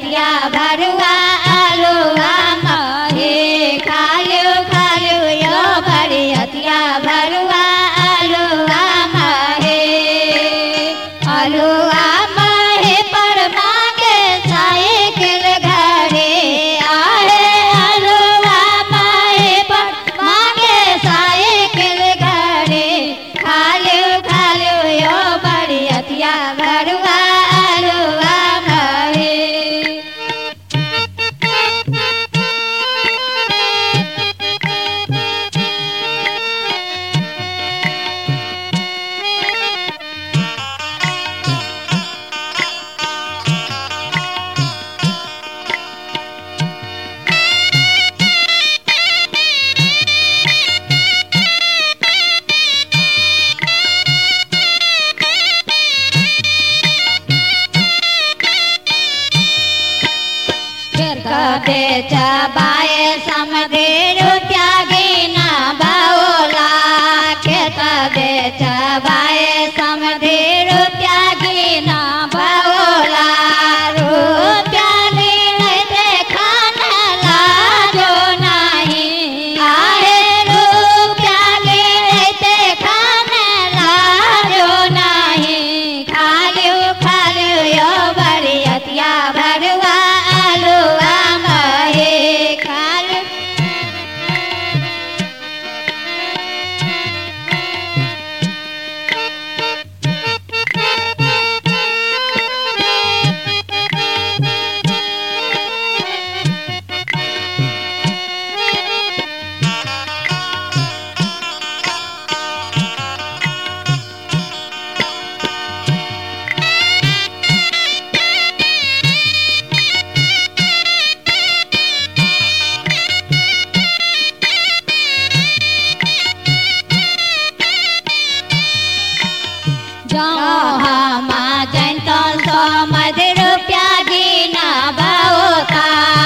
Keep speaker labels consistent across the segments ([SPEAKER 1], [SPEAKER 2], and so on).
[SPEAKER 1] अतिया भरुआ आलुआ महे खालु खालु यो बड़ी अतिया भरुआ आलुआ महे आलुआ महे पर मांगे साइकिल घरे आहे आलुआ महे पर मांगे साइकिल घरे खालु खालु यो बड़ी अतिया भरुआ आलुआ महे कदे चबाए समधे रुपया गिना बाओला के कदे चबाए समधे रुपया गिना बाओला रुपया गिने देखन लाजो नहीं आहे रुपया गिने देखन लाजो नहीं खालु खालु यो बड़ी अतिया भरुआ आलुआ महे खालु जहाँ जैतो समध रुपया गिना बाओता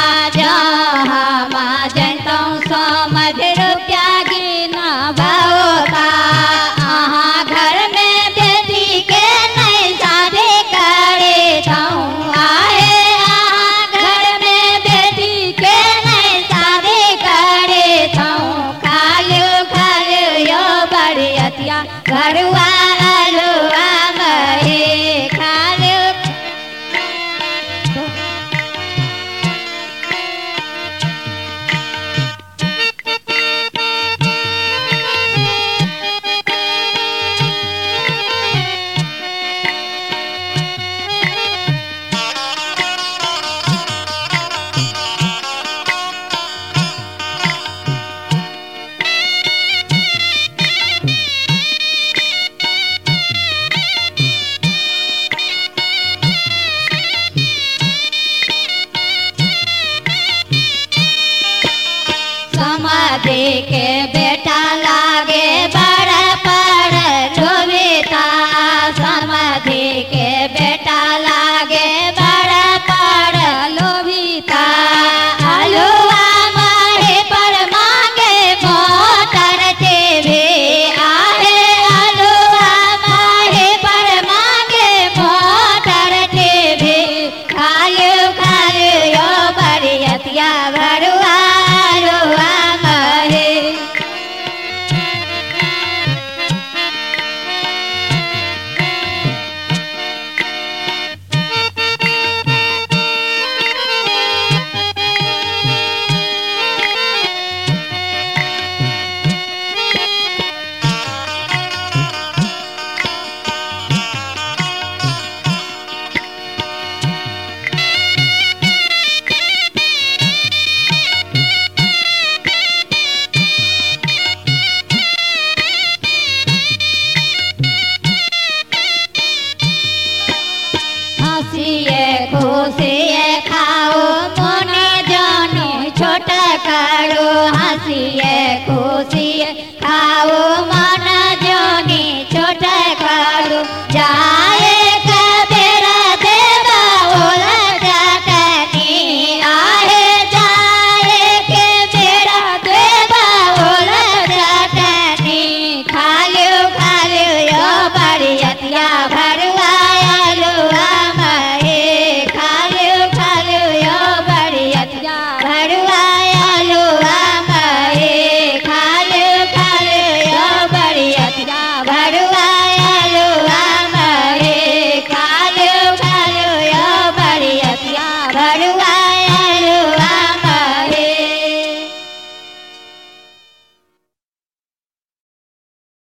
[SPEAKER 1] जहाँ जैतो समध रुपया गिना बाओता अहाँ घर में बेटी के नहीं शादी करे तहूँ आहे अहाँ घर में बेटी के नहीं शादी करे तहूँ खालु खालु यो बड़ी अतिया भरुआ आलुआ महे खालु समाधि के बेटा लागे बड़ा पर लोभिता समाधि के बेटा लागे बड़ा पर लोभिता आलुआ महे पर मांगे मोटर टीवी आहे आलुआ महे पर मांगे मोटर टीवी खालु खालु यो बड़ी अतिया भरुआ आलुआ महे हंसिए खुशिए खाओ मोने जानो छोटा करो हंसिए खुशिए खाओ